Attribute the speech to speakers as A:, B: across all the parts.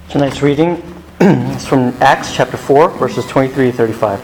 A: Tonight's reading is from Acts chapter 4, verses 23 to 35.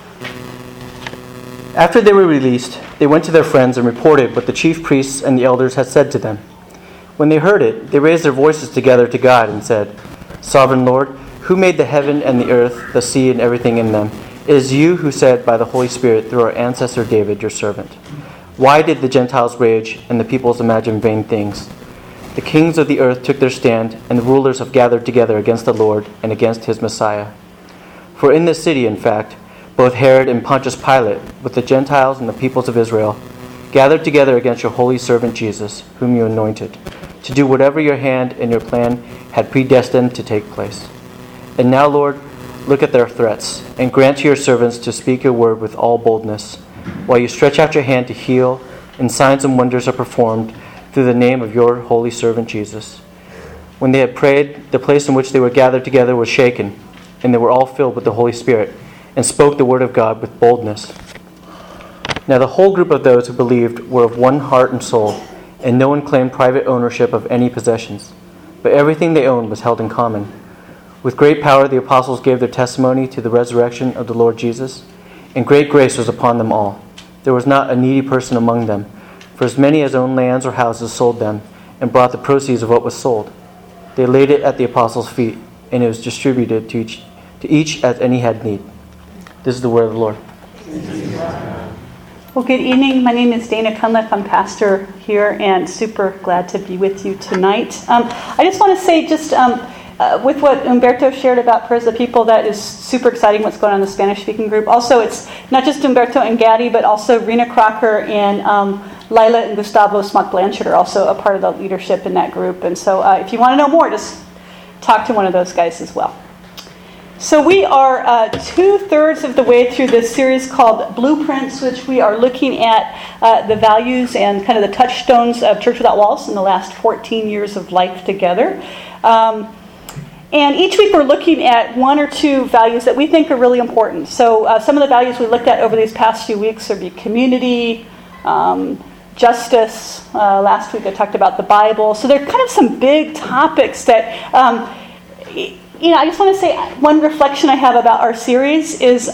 A: After they were released, they went to their friends and reported what the chief priests and the elders had said to them. When they heard it, they raised their voices together to God and said, "Sovereign Lord, who made the heaven and the earth, the sea and everything in them? It is you who said by the Holy Spirit through our ancestor David, your servant, why did the Gentiles rage and the peoples imagine vain things? The kings of the earth took their stand, and the rulers have gathered together against the Lord and against his Messiah. For in this city, in fact, both Herod and Pontius Pilate, with the Gentiles and the peoples of Israel, gathered together against your holy servant Jesus, whom you anointed, to do whatever your hand and your plan had predestined to take place. And now, Lord, look at their threats, and grant to your servants to speak your word with all boldness, while you stretch out your hand to heal, and signs and wonders are performed through the name of your holy servant Jesus." When they had prayed, the place in which they were gathered together was shaken, and they were all filled with the Holy Spirit, and spoke the word of God with boldness. Now the whole group of those who believed were of one heart and soul, and no one claimed private ownership of any possessions, but everything they owned was held in common. With great power the apostles gave their testimony to the resurrection of the Lord Jesus, and great grace was upon them all. There was not a needy person among them, for as many as owned lands or houses sold them, and brought the proceeds of what was sold. They laid it at the apostles' feet, and it was distributed to each as any had need. This is the word of the Lord.
B: Well, good evening. My name is Dana Cunliffe. I'm pastor here, and super glad to be with you tonight. I just want to say, with what Humberto shared about Prayers of the People, that is super exciting what's going on in the Spanish-speaking group. Also, it's not just Humberto and Gaddy, but also Rena Crocker and Lila and Gustavo Smock Blanchard are also a part of the leadership in that group. And so if you want to know more, just talk to one of those guys as well. So we are 2/3 of the way through this series called Blueprints, which we are looking at the values and kind of the touchstones of Church Without Walls in the last 14 years of life together. And each week we're looking at one or two values that we think are really important. So some of the values we looked at over these past few weeks would be community, justice. Last week I talked about the Bible. So there are kind of some big topics that, I just want to say one reflection I have about our series is,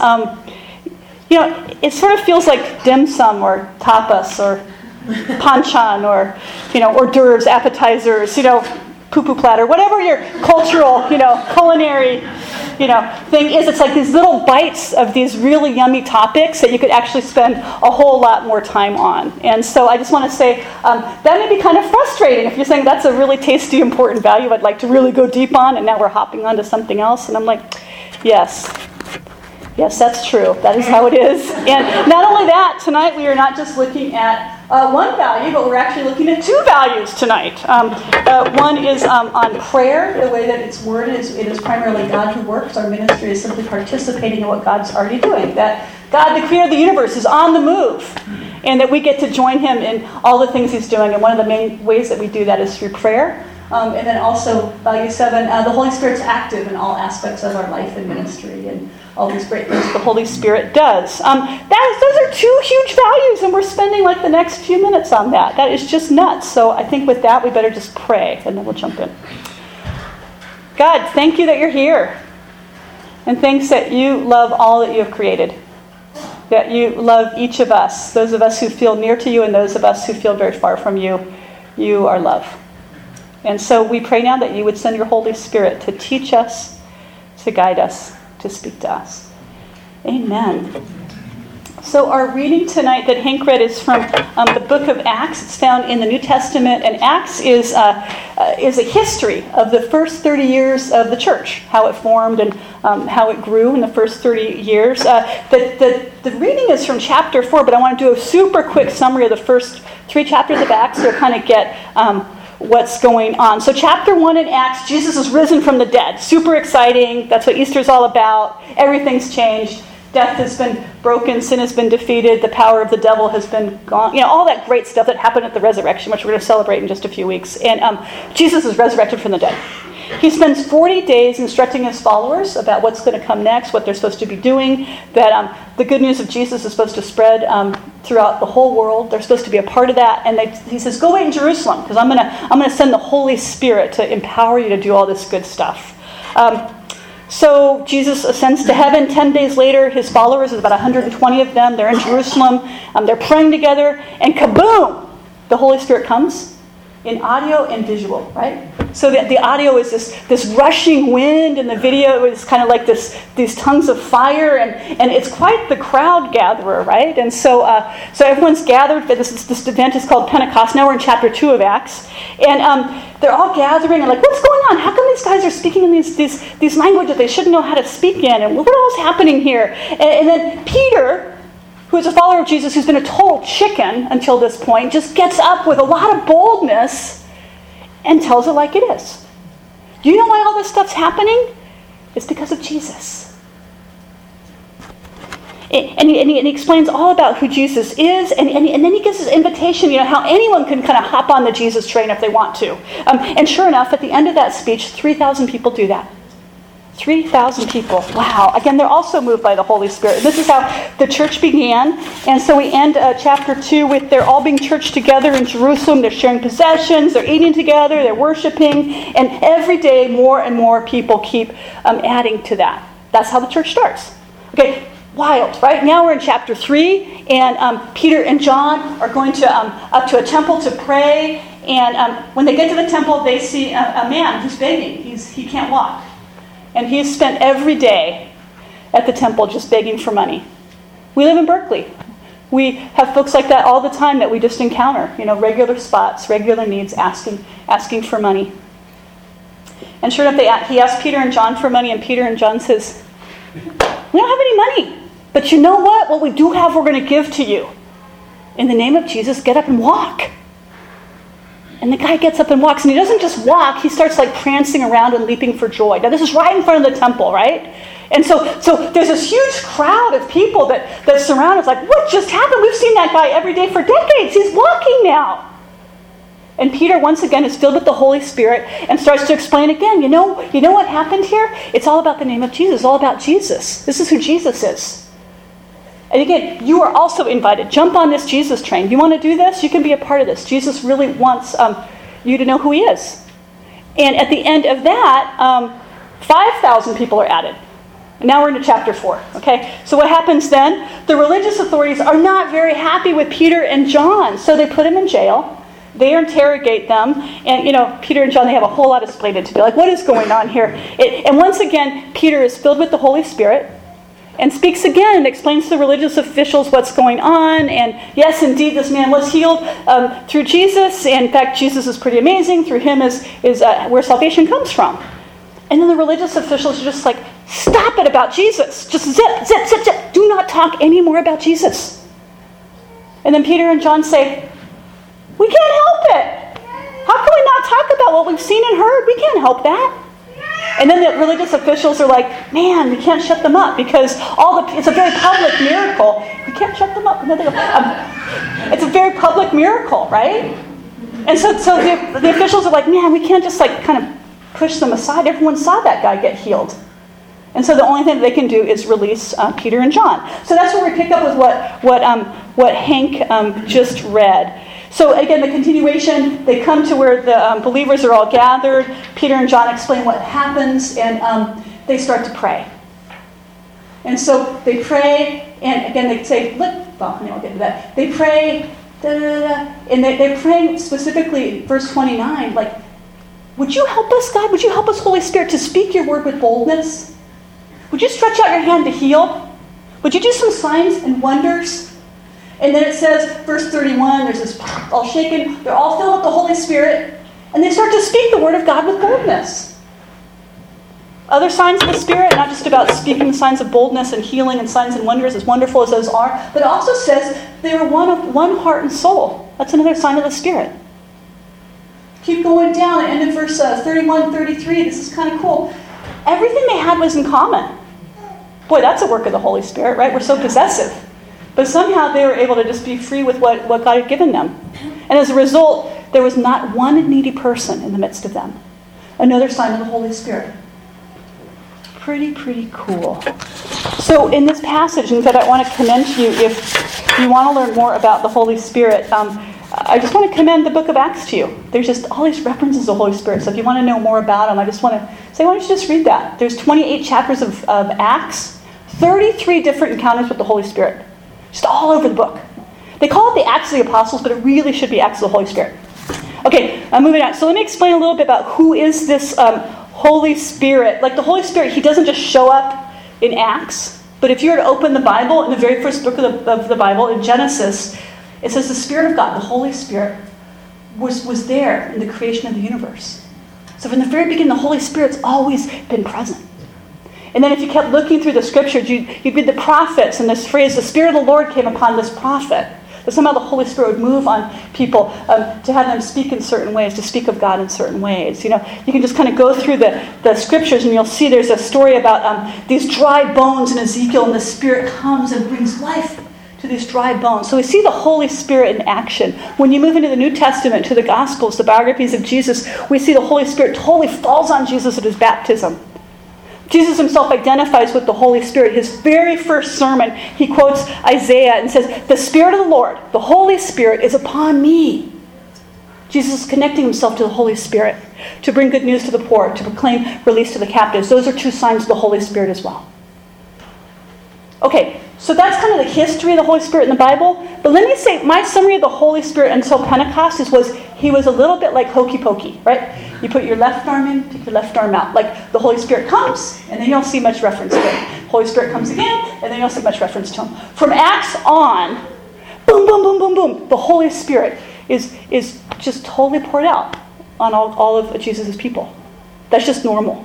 B: it sort of feels like dim sum or tapas or panchan or, hors d'oeuvres, appetizers, poo-poo platter, whatever your cultural, culinary, thing is. It's like these little bites of these really yummy topics that you could actually spend a whole lot more time on. And so I just want to say that may be kind of frustrating if you're saying that's a really tasty, important value I'd like to really go deep on, and now we're hopping on to something else. And I'm like, yes, that's true. That is how it is. And not only that, tonight we are not just looking at one value, but we're actually looking at two values tonight. One is on prayer, the way that it's worded. It is primarily God who works. Our ministry is simply participating in what God's already doing. That God, the creator of the universe, is on the move, and that we get to join him in all the things he's doing. And one of the main ways that we do that is through prayer. And then also, value 7, the Holy Spirit's active in all aspects of our life and ministry and all these great things the Holy Spirit does. Those are two huge values, and we're spending like the next few minutes on that. That is just nuts. So I think with that, we better just pray, and then we'll jump in. God, thank you that you're here. And thanks that you love all that you have created. That you love each of us, those of us who feel near to you and those of us who feel very far from you. You are love. And so we pray now that you would send your Holy Spirit to teach us, to guide us, to speak to us. Amen. So our reading tonight that Hank read is from the book of Acts. It's found in the New Testament, and Acts is a history of the first 30 years of the church, how it formed and how it grew in the first 30 years. The reading is from chapter 4, but I want to do a super quick summary of the first 3 chapters of Acts to kind of get what's going on. So chapter 1 in Acts, Jesus is risen from the dead. Super exciting. That's what Easter's all about. Everything's changed. Death has been broken. Sin has been defeated. The power of the devil has been gone. All that great stuff that happened at the resurrection, which we're going to celebrate in just a few weeks. And Jesus is resurrected from the dead. He spends 40 days instructing his followers about what's going to come next, what they're supposed to be doing, that the good news of Jesus is supposed to spread throughout the whole world. They're supposed to be a part of that. And he says, go wait in Jerusalem, because I'm gonna send the Holy Spirit to empower you to do all this good stuff. So Jesus ascends to heaven. 10 days later, his followers, there's about 120 of them, they're in Jerusalem. They're praying together, and kaboom! The Holy Spirit comes in audio and visual, right? So the audio is this rushing wind, and the video is kind of like these tongues of fire, and it's quite the crowd gatherer, right? And so everyone's gathered. This event is called Pentecost. Now we're in chapter 2 of Acts, and they're all gathering and like, what's going on? How come these guys are speaking in these languages they shouldn't know how to speak in? And what else is happening here? And then Peter, who is a follower of Jesus, who's been a total chicken until this point, just gets up with a lot of boldness and tells it like it is. Do you know why all this stuff's happening? It's because of Jesus. And he explains all about who Jesus is, and then he gives his invitation, how anyone can kind of hop on the Jesus train if they want to. And sure enough, at the end of that speech, 3,000 people do that. 3,000 people. Wow. Again, they're also moved by the Holy Spirit. This is how the church began. And so we end chapter 2 with they're all being churched together in Jerusalem. They're sharing possessions. They're eating together. They're worshiping. And every day, more and more people keep adding to that. That's how the church starts. Okay, wild, right? Now we're in chapter 3. And Peter and John are going to up to a temple to pray. And when they get to the temple, they see a man who's begging. He can't walk. And he has spent every day at the temple just begging for money. We live in Berkeley. We have folks like that all the time that we just encounter. Regular spots, regular needs, asking for money. And sure enough, he asked Peter and John for money, and Peter and John says, we don't have any money. But you know what? What we do have, we're going to give to you. In the name of Jesus, get up and walk. And the guy gets up and walks, and he doesn't just walk, he starts like prancing around and leaping for joy. Now this is right in front of the temple, right? And so there's this huge crowd of people that surround us, like, what just happened? We've seen that guy every day for decades. He's walking now. And Peter once again is filled with the Holy Spirit and starts to explain again, you know what happened here? It's all about the name of Jesus, it's all about Jesus. This is who Jesus is. And again, you are also invited. Jump on this Jesus train. You want to do this? You can be a part of this. Jesus really wants you to know who he is. And at the end of that, 5,000 people are added. And now we're into chapter 4. Okay? So what happens then? The religious authorities are not very happy with Peter and John. So they put them in jail. They interrogate them. And, Peter and John, they have a whole lot of explaining to do. Like, what is going on here? And once again, Peter is filled with the Holy Spirit. And speaks again and explains to the religious officials what's going on. And yes, indeed, this man was healed through Jesus. In fact, Jesus is pretty amazing. Through him is where salvation comes from. And then the religious officials are just like, stop it about Jesus. Just zip, zip, zip, zip. Do not talk anymore about Jesus. And then Peter and John say, we can't help it. How can we not talk about what we've seen and heard? We can't help that. And then the religious officials are like, man, we can't shut them up because it's a very public miracle. We can't shut them up. It's a very public miracle, right? And so the officials are like, man, we can't just kind of push them aside. Everyone saw that guy get healed. And so the only thing they can do is release Peter and John. So that's where we pick up with what Hank just read. So again, the continuation, they come to where the believers are all gathered. Peter and John explain what happens, and they start to pray. And so they pray, and again they say, I'll get to that. They pray, and they're praying specifically, verse 29, like, would you help us, God? Would you help us, Holy Spirit, to speak your word with boldness? Would you stretch out your hand to heal? Would you do some signs and wonders? And then it says, verse 31, there's this all shaken. They're all filled with the Holy Spirit. And they start to speak the word of God with boldness. Other signs of the Spirit, not just about speaking signs of boldness and healing and signs and wonders, as wonderful as those are, but it also says they were one of one heart and soul. That's another sign of the Spirit. Keep going down, end of verse 31, 33. This is kind of cool. Everything they had was in common. Boy, that's a work of the Holy Spirit, right? We're so possessive. But somehow they were able to just be free with what God had given them. And as a result, there was not one needy person in the midst of them. Another sign of the Holy Spirit. Pretty cool. So So in this passage, and that I want to commend to you, if you want to learn more about the Holy Spirit, I just want to commend the book of Acts to you. There's just all these references to the Holy Spirit. So if you want to know more about him, I just want to say, why don't you just read that? There's 28 chapters of Acts, 33 different encounters with the Holy Spirit. Just all over the book. They call it the Acts of the Apostles, but it really should be Acts of the Holy Spirit. Okay, moving on. So let me explain a little bit about who is this Holy Spirit. Like the Holy Spirit, he doesn't just show up in Acts. But if you were to open the Bible, in the very first book of the Bible, in Genesis, it says the Spirit of God, the Holy Spirit, was there in the creation of the universe. So from the very beginning, the Holy Spirit's always been present. And then if you kept looking through the scriptures, you'd read the prophets, and this phrase, the Spirit of the Lord came upon this prophet. That somehow the Holy Spirit would move on people to have them speak in certain ways, to speak of God in certain ways. You can just kind of go through the scriptures and you'll see there's a story about these dry bones in Ezekiel, and the Spirit comes and brings life to these dry bones. So we see the Holy Spirit in action. When you move into the New Testament, to the Gospels, the biographies of Jesus, we see the Holy Spirit totally falls on Jesus at his baptism. Jesus himself identifies with the Holy Spirit. His very first sermon, he quotes Isaiah and says, "The Spirit of the Lord, the Holy Spirit, is upon me." Jesus is connecting himself to the Holy Spirit to bring good news to the poor, to proclaim release to the captives. Those are two signs of the Holy Spirit as well. Okay, so that's kind of the history of the Holy Spirit in the Bible. But let me say, my summary of the Holy Spirit until Pentecost he was a little bit like hokey pokey, right? You put your left arm in, take your left arm out. Like the Holy Spirit comes, and then you don't see much reference to him. Holy Spirit comes again, and then you don't see much reference to him. From Acts on, boom, boom, boom, boom, boom, the Holy Spirit is just totally poured out on all of Jesus' people. That's just normal.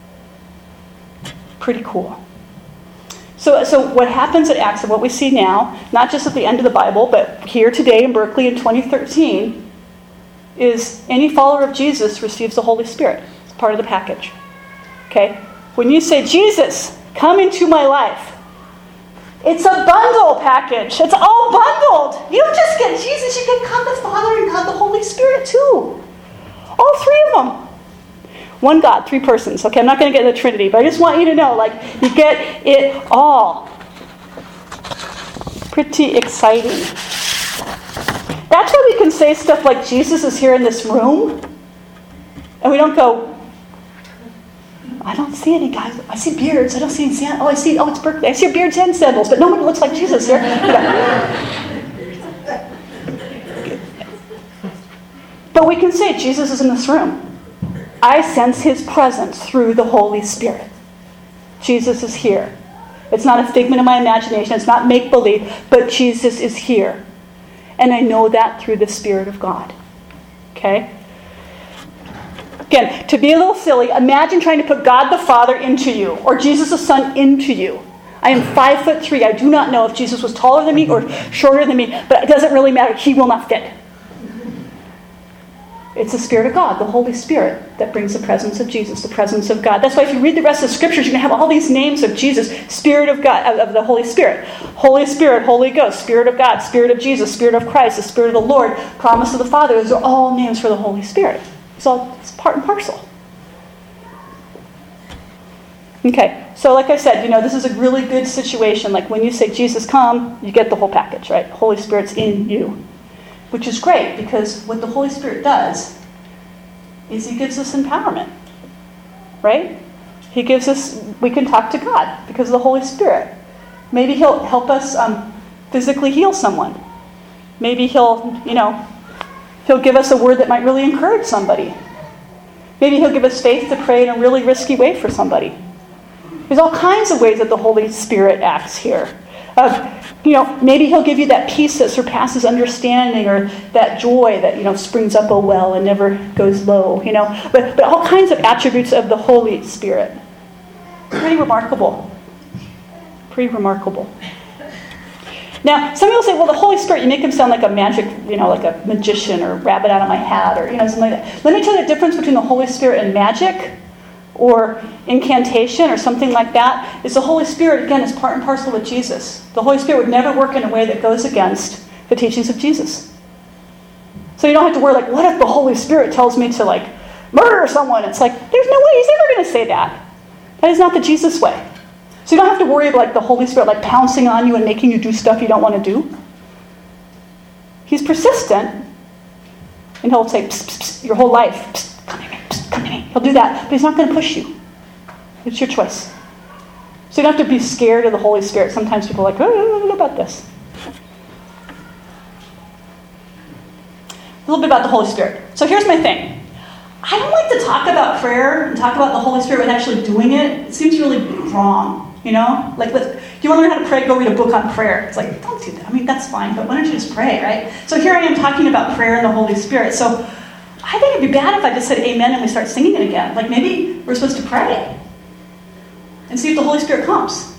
B: Pretty cool. So what happens at Acts and what we see now, not just at the end of the Bible, but here today in Berkeley in 2013, is any follower of Jesus receives the Holy Spirit. It's part of the package. Okay? When you say, "Jesus, come into my life," it's a bundle package. It's all bundled. You don't just get Jesus, you get God the Father and God the Holy Spirit too. All three of them. One God, three persons. Okay, I'm not going to get into the Trinity, but I just want you to know, you get it all. Pretty exciting. That's why we can say stuff like, "Jesus is here in this room," and we don't go, "I don't see any guys. I see beards. I don't see any sand. It's Berkeley. I see beards and sandals, but nobody looks like Jesus here." But we can say, "Jesus is in this room. I sense his presence through the Holy Spirit. Jesus is here. It's not a figment of my imagination. It's not make-believe, but Jesus is here. And I know that through the Spirit of God." Okay? Again, to be a little silly, imagine trying to put God the Father into you, or Jesus the Son into you. I am 5'3". I do not know if Jesus was taller than me or shorter than me, but it doesn't really matter. He will not fit. It's the Spirit of God, the Holy Spirit, that brings the presence of Jesus, the presence of God. That's why if you read the rest of the scriptures, you're going to have all these names of Jesus, Spirit of God, of the Holy Spirit. Holy Spirit, Holy Ghost, Spirit of God, Spirit of Jesus, Spirit of Christ, the Spirit of the Lord, promise of the Father. Those are all names for the Holy Spirit. It's part and parcel. Okay, so like I said, this is a really good situation. Like when you say, "Jesus, come," you get the whole package, right? Holy Spirit's in you. Which is great, because what the Holy Spirit does is he gives us empowerment, right? He gives us, we can talk to God because of the Holy Spirit. Maybe he'll help us physically heal someone. Maybe he'll give us a word that might really encourage somebody. Maybe he'll give us faith to pray in a really risky way for somebody. There's all kinds of ways that the Holy Spirit acts here. Maybe he'll give you that peace that surpasses understanding, or that joy that, springs up a well and never goes low, But all kinds of attributes of the Holy Spirit. Pretty remarkable. Pretty remarkable. Now, some people say, well, the Holy Spirit, you make him sound like a magic, like a magician or rabbit out of my hat or, something like that. Let me tell you the difference between the Holy Spirit and magic or incantation or something like that. Is the Holy Spirit, again, is part and parcel with Jesus. The Holy Spirit would never work in a way that goes against the teachings of Jesus. So you don't have to worry, what if the Holy Spirit tells me to, murder someone? It's there's no way he's ever going to say that. That is not the Jesus way. So you don't have to worry about the Holy Spirit pouncing on you and making you do stuff you don't want to do. He's persistent, and he'll say, psst, psst, psst, your whole life, psst, come here, psst, come here. He'll do that, but he's not going to push you. It's your choice. So you don't have to be scared of the Holy Spirit. Sometimes people are like, oh, what about this? A little bit about the Holy Spirit. So here's my thing. I don't like to talk about prayer and talk about the Holy Spirit without actually doing it. It seems really wrong, do you want to learn how to pray, go read a book on prayer. It's like, don't do that. I mean, that's fine, but why don't you just pray, right? So here I am talking about prayer and the Holy Spirit. So I think it'd be bad if I just said amen and we start singing it again. Maybe we're supposed to pray and see if the Holy Spirit comes.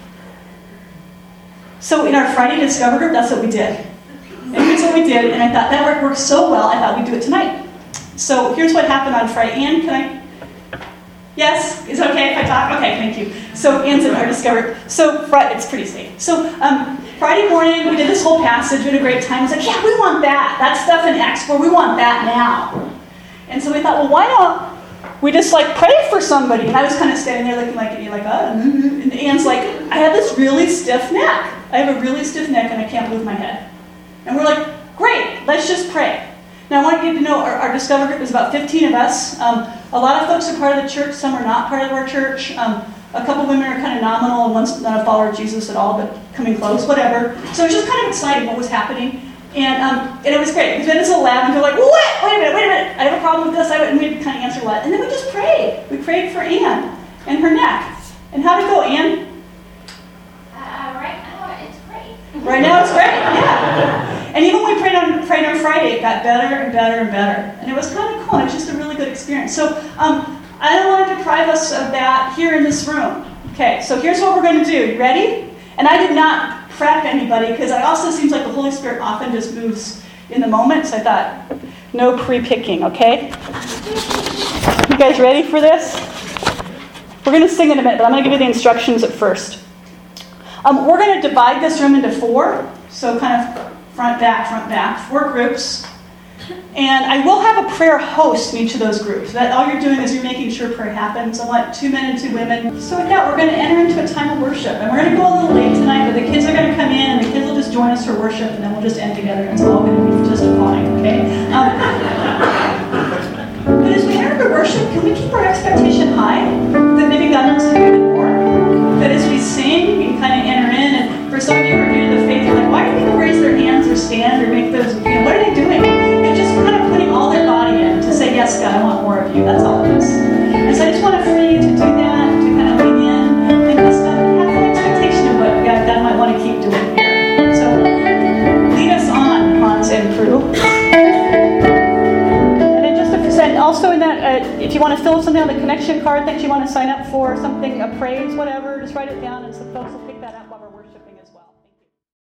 B: So in our Friday Discover group, that's what we did. And here's what we did, and I thought that worked so well, I thought we'd do it tonight. So here's what happened on Friday. Ann, can I? Yes? Is it okay if I talk? Okay, thank you. So Ann's in our Discover. So it's pretty safe. So Friday morning, we did this whole passage. We had a great time. It's like, yeah, we want that. That stuff in Acts 4, we want that now. And so we thought, well, why don't we just pray for somebody? And I was kind of standing there looking at you And Ann's like, I have this really stiff neck. I have a really stiff neck and I can't move my head. And we're like, great, let's just pray. Now I want you to know our Discover group is about 15 of us. A lot of folks are part of the church, some are not part of our church. A couple women are kind of nominal and one's not a follower of Jesus at all, but coming close, whatever. So it was just kind of exciting what was happening. And it was great. We had this little lab and we were like, what? Wait a minute. I have a problem with this. And we'd kind of answer what. And then we just prayed. We prayed for Ann and her neck. And how'd it go, Ann?
C: Right now it's great.
B: Right now it's great, yeah. And even when we prayed on Friday, it got better and better and better. And it was kind of cool. It was just a really good experience. So I don't want to deprive us of that here in this room. Okay, so here's what we're going to do. You ready? And I did not prep anybody because it also seems like the Holy Spirit often just moves in the moment. So I thought, no pre-picking, okay? You guys ready for this? We're going to sing in a minute, but I'm going to give you the instructions at first. We're going to divide this room into 4. So kind of front, back, 4 groups. And I will have a prayer host in each of those groups. That all you're doing is you're making sure prayer happens. I want 2 men and 2 women. So with that, we're going to enter into a time of worship. And we're going to go a little late tonight, but the kids are going to come in, and the kids will just join us for worship, and then we'll just end together. It's all going to be just fine, okay? But as we enter into worship, can we keep our expectation high? That maybe God wants to do even more? That as we sing, we can kind of enter in, and for some of you who are new to the faith, you're like, why do people raise their hands or stand or make those, what are they doing? They're just kind of putting all their body in to say, yes, God, I want more of you. That's all it is. And so I just want to free you to do that, to kind of lean in, and just have an expectation of what God might want to keep doing here. So lead us on, Hans and crew. And then just also in that, if you want to fill something on the connection card, things you want to sign up for, something, a praise, whatever, just write it down, and some folks will pick that up while we're worshiping as well.